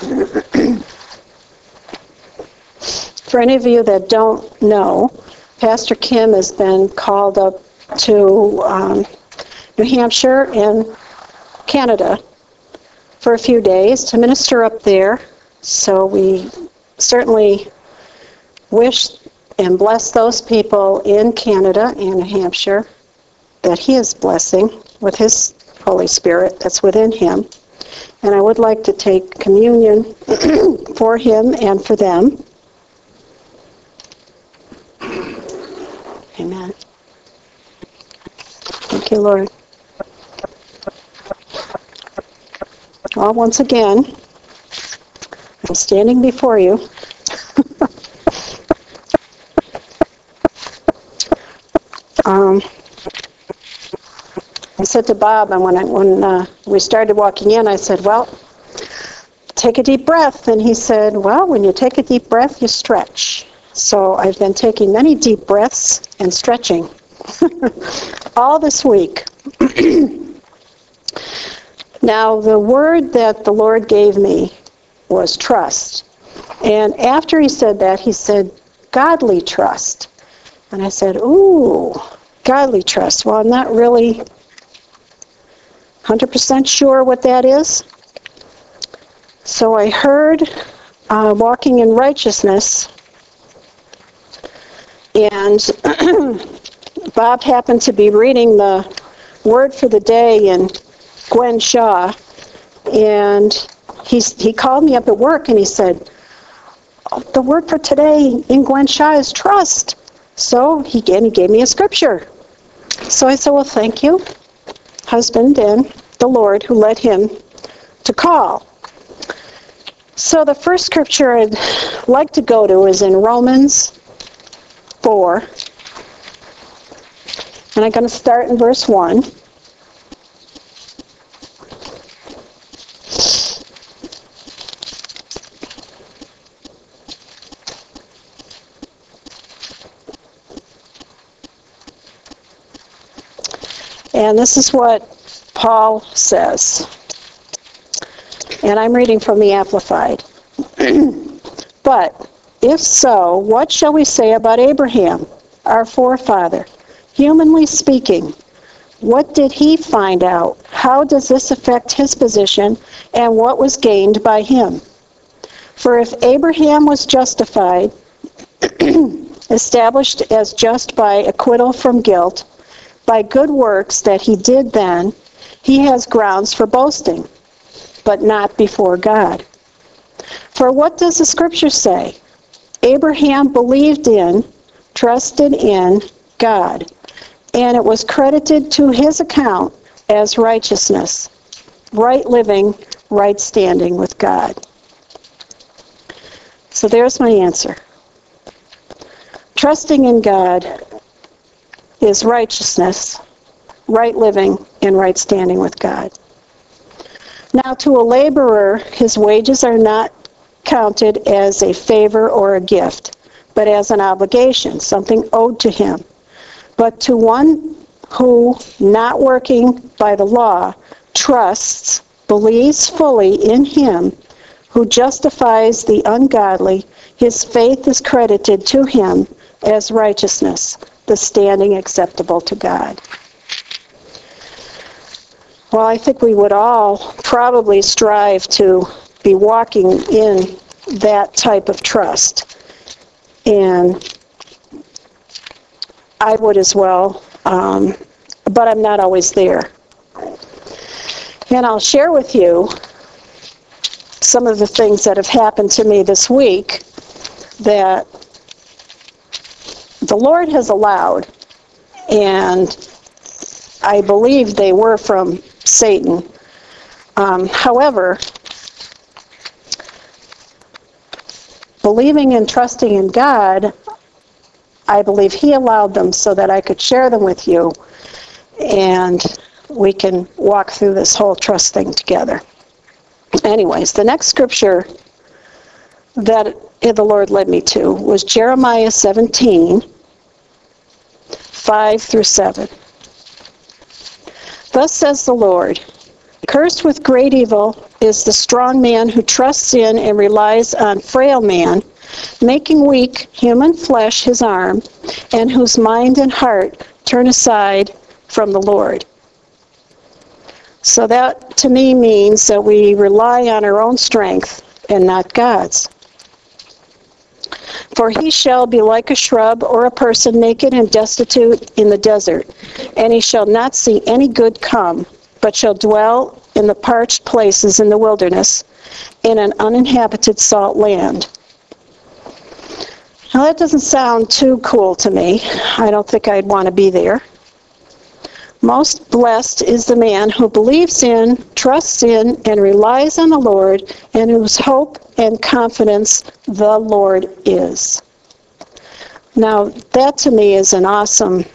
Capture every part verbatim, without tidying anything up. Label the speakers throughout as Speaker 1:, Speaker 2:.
Speaker 1: For any of you that don't know, Pastor Kim has been called up to um, New Hampshire and Canada for a few days to minister up there. So we certainly wish and bless those people in Canada and New Hampshire that he is blessing with his Holy Spirit that's within him. And I would like to take communion for him and for them. Amen. Thank you, Lord. Well, once again, I'm standing before you. um, I said to Bob, and when I, when uh, we started walking in, I said, well, take a deep breath. And he said, well, when you take a deep breath, you stretch. So I've been taking many deep breaths and stretching all this week. Now, the word that the Lord gave me was trust. And after he said that, he said, godly trust. And I said, ooh, godly trust. Well, I'm not really one hundred percent sure what that is. So I heard uh, walking in righteousness. And Bob happened to be reading the word for the day in Gwen Shaw. And he's, he called me up at work and he said, oh, the word for today in Gwen Shaw is trust. So he gave, he gave me a scripture. So I said, well, thank you, husband and the Lord who led him to call. So the first scripture I'd like to go to is in Romans four. And I'm going to start in verse one. And this is what Paul says. And I'm reading from the Amplified. But if so, what shall we say about Abraham, our forefather? Humanly speaking, what did he find out? How does this affect his position, and what was gained by him? For if Abraham was justified, established as just by acquittal from guilt, by good works that he did then, he has grounds for boasting, but not before God. For what does the Scripture say? Abraham believed in, trusted in God, and it was credited to his account as righteousness, right living, right standing with God. So there's my answer. Trusting in God is righteousness, right living, and right standing with God. Now, to a laborer, his wages are not counted as a favor or a gift, but as an obligation, something owed to him. But to one who, not working by the law, trusts, believes fully in him who justifies the ungodly, his faith is credited to him as righteousness, the standing acceptable to God. Well, I think we would all probably strive to be walking in that type of trust. And I would as well, um, but I'm not always there. And I'll share with you some of the things that have happened to me this week that the Lord has allowed, and I believe they were from Satan. Um, however, believing and trusting in God, I believe He allowed them so that I could share them with you, and we can walk through this whole trust thing together. Anyways, the next scripture that the Lord led me to was Jeremiah seventeen, five through seven. Thus says the Lord, cursed with great evil is the strong man who trusts in and relies on frail man, making weak human flesh his arm, and whose mind and heart turn aside from the Lord. So that, to me, means that we rely on our own strength and not God's. For he shall be like a shrub or a person naked and destitute in the desert, and he shall not see any good come, but shall dwell in the parched places in the wilderness, in an uninhabited salt land. Now that doesn't sound too cool to me. I don't think I'd want to be there. Most blessed is the man who believes in, trusts in, and relies on the Lord, and whose hope and confidence the Lord is. Now, that to me is an awesome,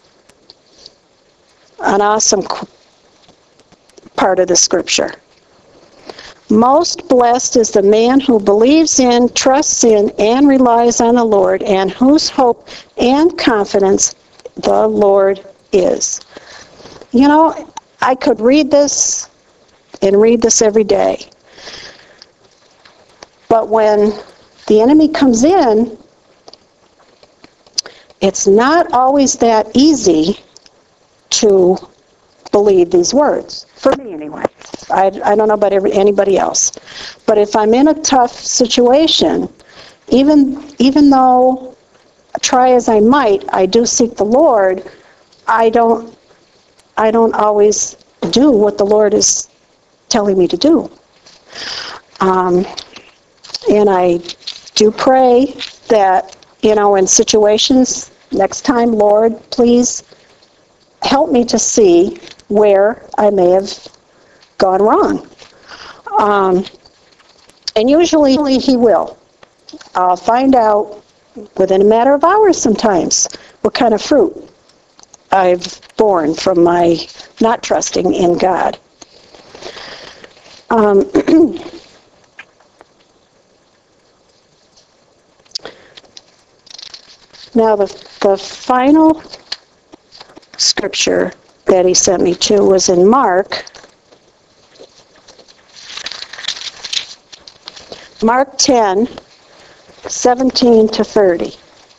Speaker 1: an awesome part of the scripture. Most blessed is the man who believes in, trusts in, and relies on the Lord, and whose hope and confidence the Lord is. You know, I could read this and read this every day. But when the enemy comes in, it's not always that easy to believe these words. For me, anyway. I, I don't know about every, anybody else. But if I'm in a tough situation, even, even though, try as I might, I do seek the Lord, I don't I don't always do what the Lord is telling me to do. Um, and I do pray that, you know, in situations, next time, Lord, please help me to see where I may have gone wrong. Um, and usually he will. I'll find out within a matter of hours sometimes what kind of fruit I've borne from my not trusting in God. Um, now, the, the final scripture that he sent me to was in Mark. Mark ten, seventeen to thirty.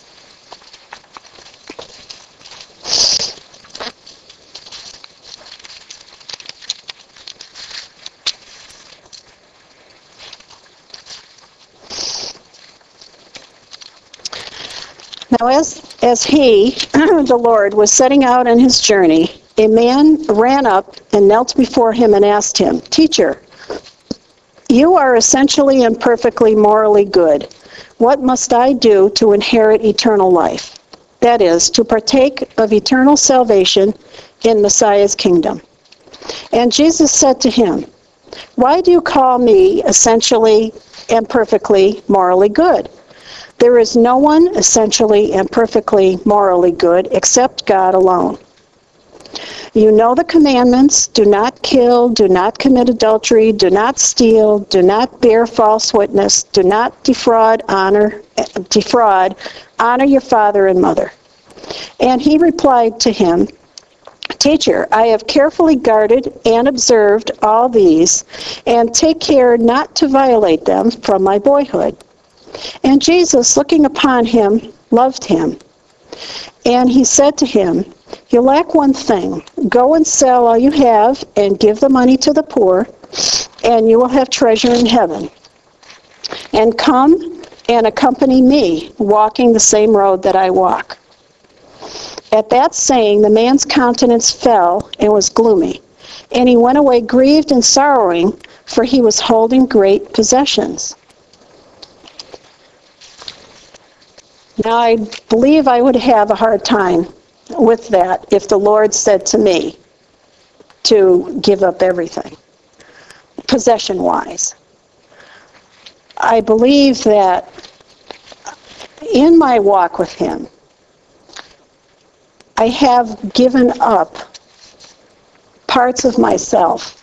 Speaker 1: Now, as, as he, the Lord, was setting out on his journey, a man ran up and knelt before him and asked him, "Teacher, you are essentially and perfectly morally good. What must I do to inherit eternal life? That is, to partake of eternal salvation in Messiah's kingdom." And Jesus said to him, "Why do you call me essentially and perfectly morally good? There is no one essentially and perfectly morally good except God alone. You know the commandments: do not kill, do not commit adultery, do not steal, do not bear false witness, do not defraud, honor, defraud, honor your father and mother." And he replied to him, "Teacher, I have carefully guarded and observed all these, and take care not to violate them from my boyhood." And Jesus, looking upon him, loved him. And he said to him, "You lack one thing. Go and sell all you have and give the money to the poor, and you will have treasure in heaven. And come and accompany me, walking the same road that I walk." At that saying, the man's countenance fell and was gloomy, and he went away grieved and sorrowing, for he was holding great possessions. Now, I believe I would have a hard time with that if the Lord said to me to give up everything, possession-wise. I believe that in my walk with him, I have given up parts of myself,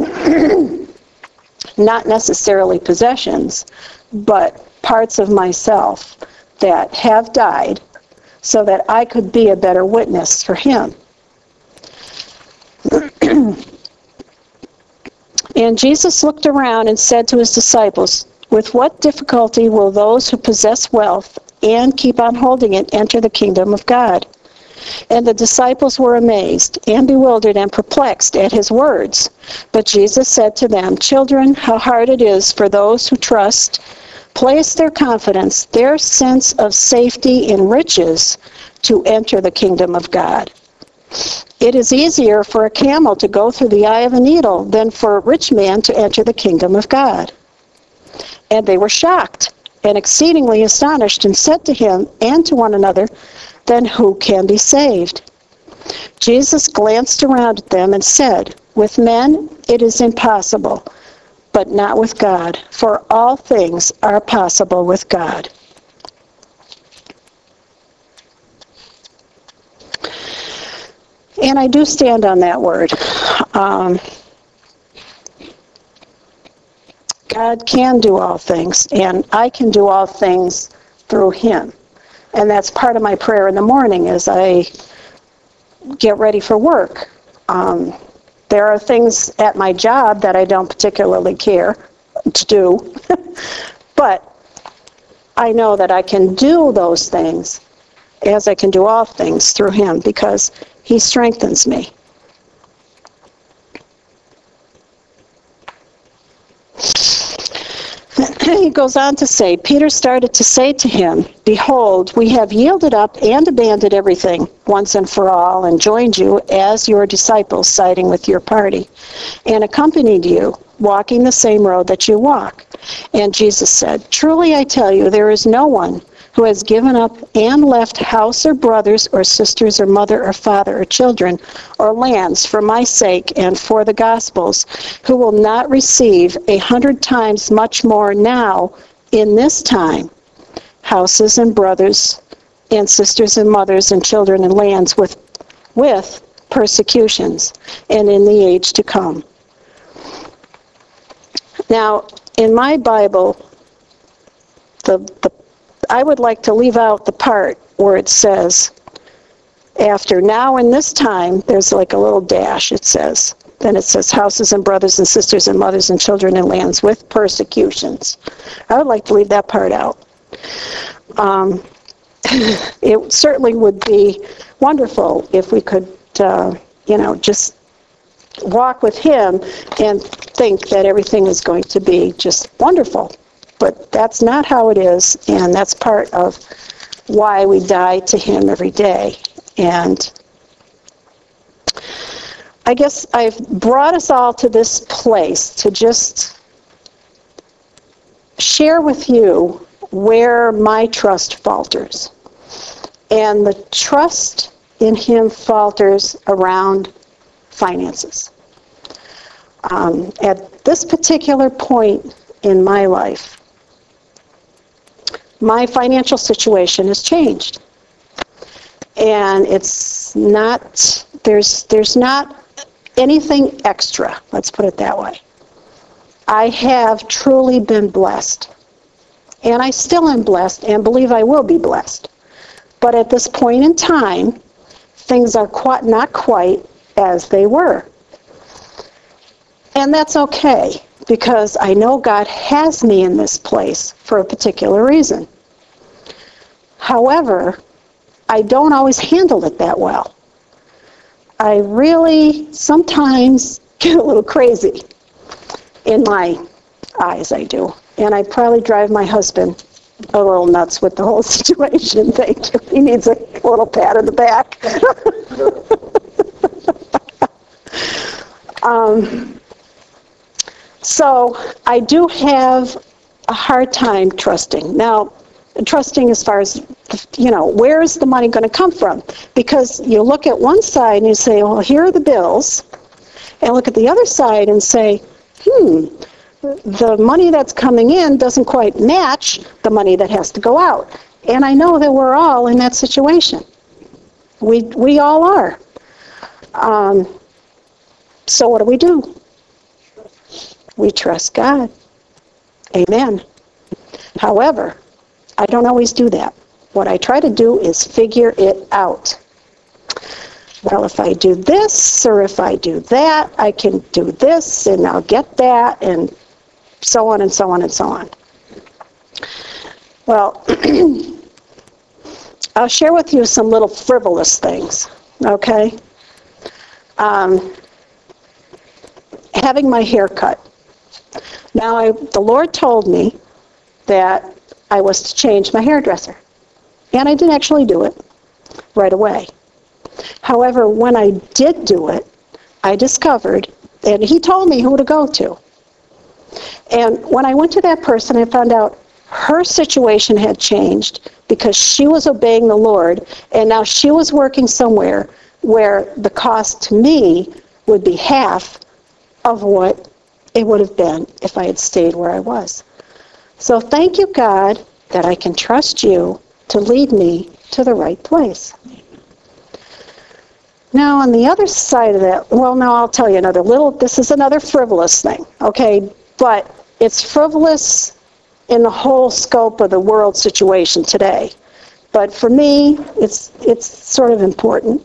Speaker 1: not necessarily possessions, but parts of myself that have died so that I could be a better witness for him. And Jesus looked around and said to his disciples, "With what difficulty will those who possess wealth and keep on holding it enter the kingdom of God?" And the disciples were amazed and bewildered and perplexed at his words. But Jesus said to them, "Children, how hard it is for those who trust, place their confidence, their sense of safety in riches, to enter the kingdom of God. It is easier for a camel to go through the eye of a needle than for a rich man to enter the kingdom of God." And they were shocked and exceedingly astonished, and said to him and to one another, "Then who can be saved?" Jesus glanced around at them and said, "With men it is impossible, but not with God, for all things are possible with God." And I do stand on that word. Um, God can do all things, and I can do all things through him. And that's part of my prayer in the morning as I get ready for work. Um, there are things at my job that I don't particularly care to do, but I know that I can do those things as I can do all things through him, because he strengthens me. He goes on to say, Peter started to say to him, "Behold, we have yielded up and abandoned everything once and for all, and joined you as your disciples, siding with your party, and accompanied you, walking the same road that you walk." And Jesus said, "Truly I tell you, there is no one who has given up and left house or brothers or sisters or mother or father or children or lands for my sake and for the gospel's, who will not receive a hundred times much more now in this time, houses and brothers and sisters and mothers and children and lands with, with persecutions, and in the age to come." Now, in my Bible, the, the I would like to leave out the part where it says, after now in this time, there's like a little dash, it says. Then it says houses and brothers and sisters and mothers and children and lands with persecutions. I would like to leave that part out. Um, it certainly would be wonderful if we could, uh, you know, just walk with him and think that everything is going to be just wonderful. But that's not how it is, and that's part of why we die to him every day. And I guess I've brought us all to this place to just share with you where my trust falters. And the trust in him falters around finances. Um, at this particular point in my life, my financial situation has changed. And it's not, there's, there's not anything extra, let's put it that way. I have truly been blessed. And I still am blessed and believe I will be blessed. But at this point in time, things are quite, not quite as they were. And that's okay, because I know God has me in this place for a particular reason. However, I don't always handle it that well. I really sometimes get a little crazy in my eyes, I do. And I probably drive my husband a little nuts with the whole situation. Thank you. He needs a little pat on the back. um, so I do have a hard time trusting. Now, trusting as far as, you know, where is the money going to come from? Because you look at one side and you say, well, here are the bills. And look at the other side and say, hmm, the money that's coming in doesn't quite match the money that has to go out. And I know that we're all in that situation. We, we all are. Um, so what do we do? We trust God. Amen. However, I don't always do that. What I try to do is figure it out. well, if I do this or if I do that, I can do this and I'll get that, and so on and so on and so on. Well, I'll share with you some little frivolous things, okay? Um, having my hair cut. Now, I, the Lord told me that I was to change my hairdresser, and I did actually do it right away. However, when I did do it, I discovered, and he told me who to go to. And when I went to that person, I found out her situation had changed because she was obeying the Lord, and now she was working somewhere where the cost to me would be half of what it would have been if I had stayed where I was. So thank you, God, that I can trust you to lead me to the right place. Now, on the other side of that, well, now I'll tell you another little, this is another frivolous thing, okay? But it's frivolous in the whole scope of the world situation today. But for me, it's it's sort of important.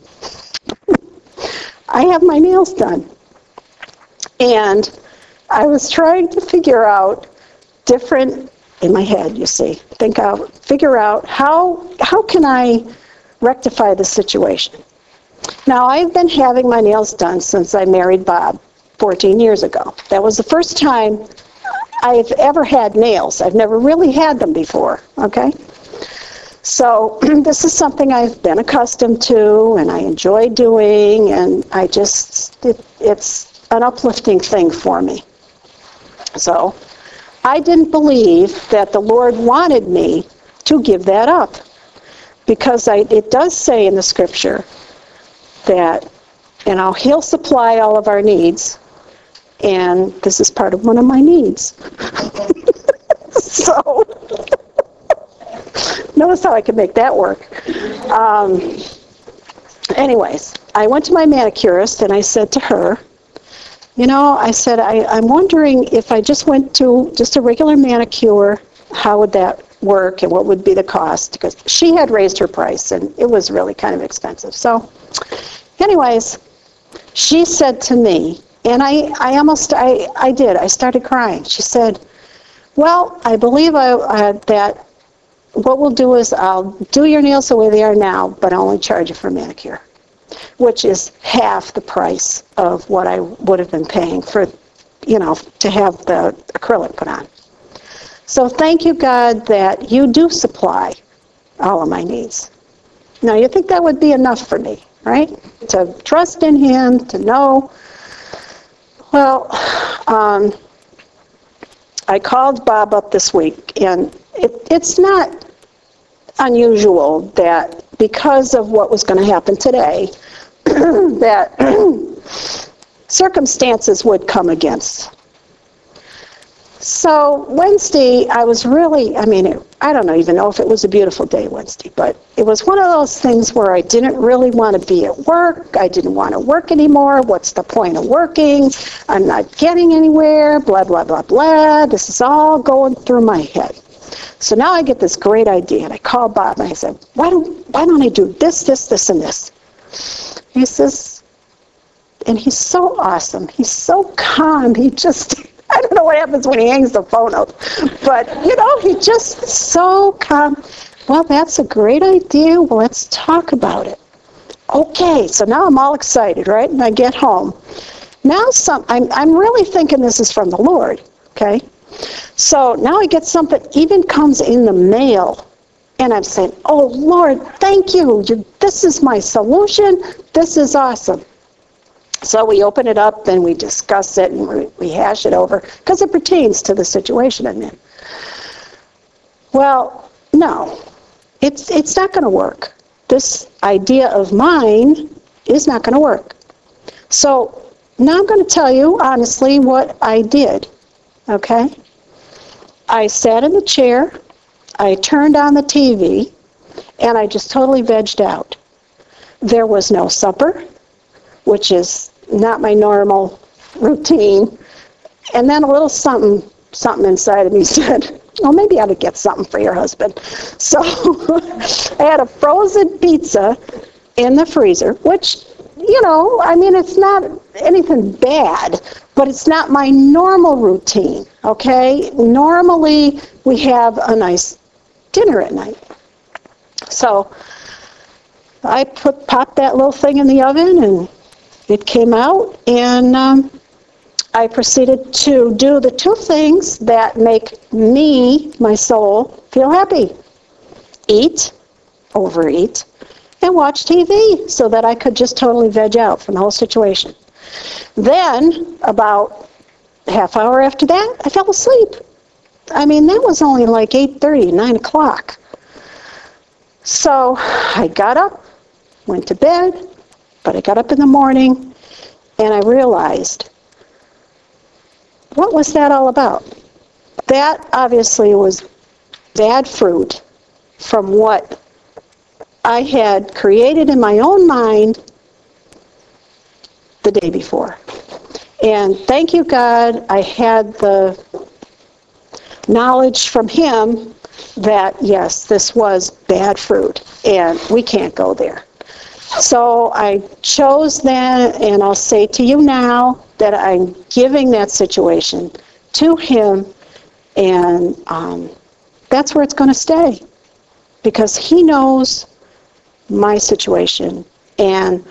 Speaker 1: I have my nails done. And I was trying to figure out different, in my head, you see, think out, figure out how how can I rectify the situation. Now, I've been having my nails done since I married Bob fourteen years ago. That was the first time I've ever had nails. I've never really had them before, okay? So this is something I've been accustomed to and I enjoy doing, and I just, it, it's an uplifting thing for me. So I didn't believe that the Lord wanted me to give that up, because I, it does say in the scripture that, you know, he'll supply all of our needs, and this is part of one of my needs. So notice how I can make that work. Um, anyways, I went to my manicurist and I said to her, you know, I said, I, I'm wondering if I just went to just a regular manicure, how would that work and what would be the cost? Because she had raised her price and it was really kind of expensive. So anyways, she said to me, and I, I almost, I, I did, I started crying. She said, well, I believe I, uh, that what we'll do is I'll do your nails the way they are now, but I'll only charge you for a manicure, which is half the price of what I would have been paying for, you know, to have the acrylic put on. So thank you, God, that you do supply all of my needs. Now, you think that would be enough for me, right? To trust in him, to know. Well, um, I called Bob up this week, and it, it's not unusual that because of what was going to happen today, that circumstances would come against. So Wednesday, I was really, I mean, it, I don't know, even know if it was a beautiful day Wednesday, but it was one of those things where I didn't really want to be at work. I didn't want to work anymore. What's the point of working? I'm not getting anywhere, blah, blah, blah, blah. This is all going through my head. So now I get this great idea, and I call Bob, and I said, why don't, why don't I do this, this, this, and this? He says, and he's so awesome. He's so calm. He just, I don't know what happens when he hangs the phone up, but, you know, he just so calm. Well, that's a great idea. Well, let's talk about it. Okay, so now I'm all excited, right? And I get home. Now some, I'm, I'm really thinking this is from the Lord, okay? So now I get something, even comes in the mail, and I'm saying, oh, Lord, thank you. you. This is my solution. This is awesome. So we open it up and we discuss it and we, we hash it over because it pertains to the situation I'm in. Well, no, it's, it's not going to work. This idea of mine is not going to work. So now I'm going to tell you honestly what I did, okay? I sat in the chair, I turned on the T V, and I just totally vegged out. There was no supper, which is not my normal routine. And then a little something, something inside of me said, well, maybe I ought to get something for your husband. So I had a frozen pizza in the freezer, which you know, I mean, it's not anything bad, but it's not my normal routine, okay? Normally, we have a nice dinner at night. So I put popped that little thing in the oven, and it came out, and um, I proceeded to do the two things that make me, my soul, feel happy. Eat, overeat, and watch T V so that I could just totally veg out from the whole situation. Then, about a half hour after that, I fell asleep. I mean, that was only like eight thirty, nine o'clock. So I got up, went to bed, but I got up in the morning, and I realized, what was that all about? That obviously was bad fruit from what I had created in my own mind the day before. And thank you, God, I had the knowledge from Him that, yes, this was bad fruit, and we can't go there. So I chose that, and I'll say to you now that I'm giving that situation to Him, and um, that's where it's going to stay, because He knows my situation, and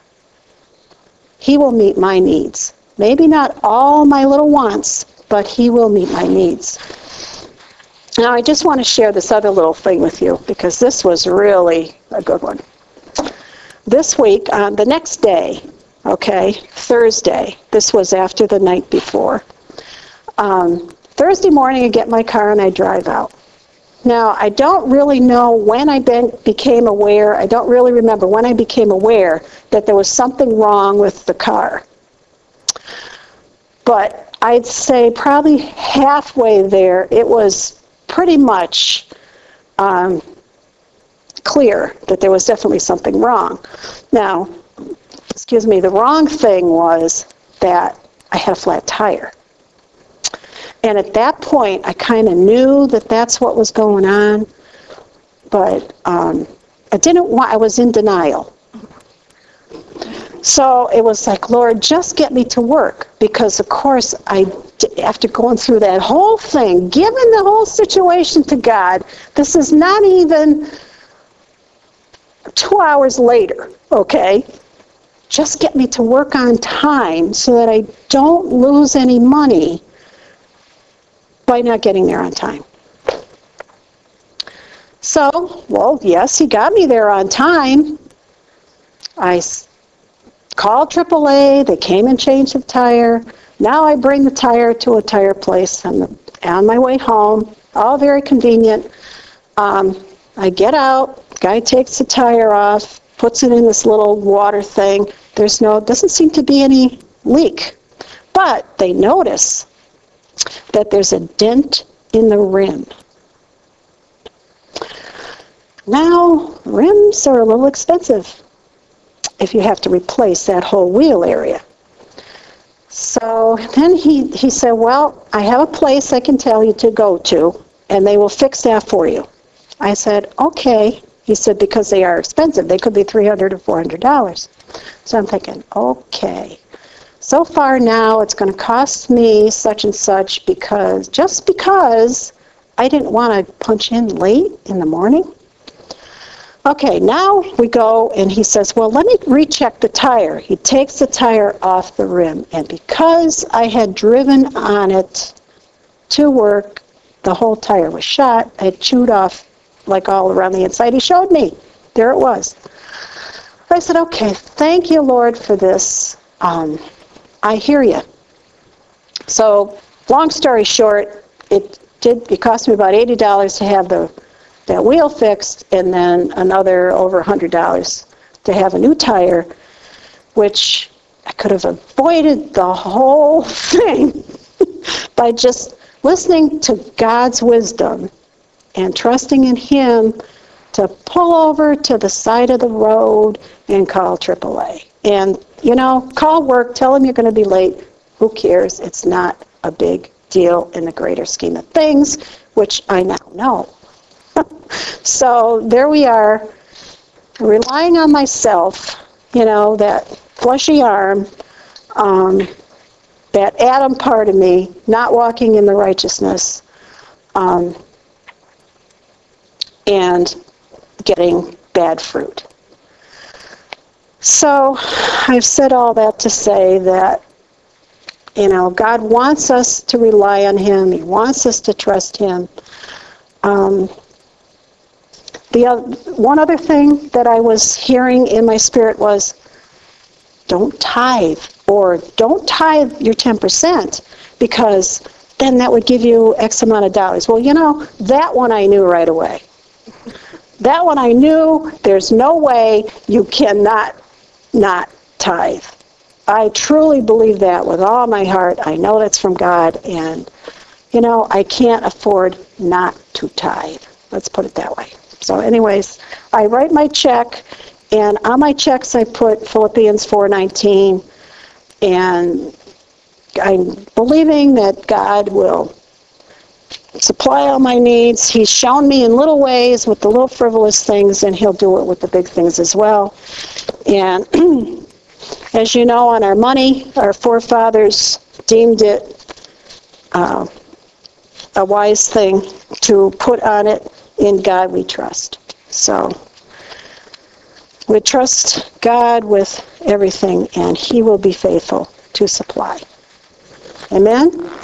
Speaker 1: He will meet my needs. Maybe not all my little wants, but He will meet my needs. Now, I just want to share this other little thing with you, because this was really a good one. This week, on the next day, okay, Thursday, this was after the night before, um, Thursday morning I get in my car and I drive out. Now, I don't really know when I been, became aware, I don't really remember when I became aware that there was something wrong with the car. But I'd say probably halfway there, it was pretty much um, clear that there was definitely something wrong. Now, excuse me, the wrong thing was that I had a flat tire. And at that point, I kind of knew that that's what was going on, but um, I didn't want, I was in denial. So it was like, Lord, just get me to work, because of course, I, after going through that whole thing, giving the whole situation to God, this is not even two hours later, okay? Just get me to work on time so that I don't lose any money by not getting there on time. So, well, yes, He got me there on time. I called triple A, they came and changed the tire. Now I bring the tire to a tire place on, the, on my way home, all very convenient. Um, I get out, guy takes the tire off, puts it in this little water thing. There's no, doesn't seem to be any leak. But they notice that there's a dent in the rim. Now, rims are a little expensive if you have to replace that whole wheel area. So then he, he said, well, I have a place I can tell you to go to, and they will fix that for you. I said, okay. He said, because they are expensive. They could be three hundred dollars or four hundred dollars. So I'm thinking, okay. So far now, it's going to cost me such and such, because just because I didn't want to punch in late in the morning. Okay, now we go, and he says, well, let me recheck the tire. He takes the tire off the rim, and because I had driven on it to work, the whole tire was shot. I had chewed off like all around the inside. He showed me. There it was. I said, okay, thank you, Lord, for this. Um, I hear you. So, long story short, it did. It cost me about eighty dollars to have the that wheel fixed, and then another over one hundred dollars to have a new tire, which I could have avoided the whole thing by just listening to God's wisdom and trusting in Him to pull over to the side of the road and call triple A. And, you know, call work, tell them you're going to be late. Who cares? It's not a big deal in the greater scheme of things, which I now know. So there we are, relying on myself, you know, that fleshy arm, um, that Adam part of me, not walking in the righteousness, um, and getting bad fruit. So I've said all that to say that, you know, God wants us to rely on Him. He wants us to trust Him. Um, the other, one other thing that I was hearing in my spirit was, don't tithe, or don't tithe your ten percent, because then that would give you X amount of dollars. Well, you know, that one I knew right away. That one I knew there's no way you cannot not tithe. I truly believe that with all my heart. I know that's from God, and, you know, I can't afford not to tithe. Let's put it that way. So anyways, I write my check, and on my checks I put Philippians four nineteen, and I'm believing that God will supply all my needs. He's shown me in little ways with the little frivolous things, and He'll do it with the big things as well. And as you know, on our money, our forefathers deemed it uh, a wise thing to put on it. In God we trust. So we trust God with everything, and He will be faithful to supply. Amen?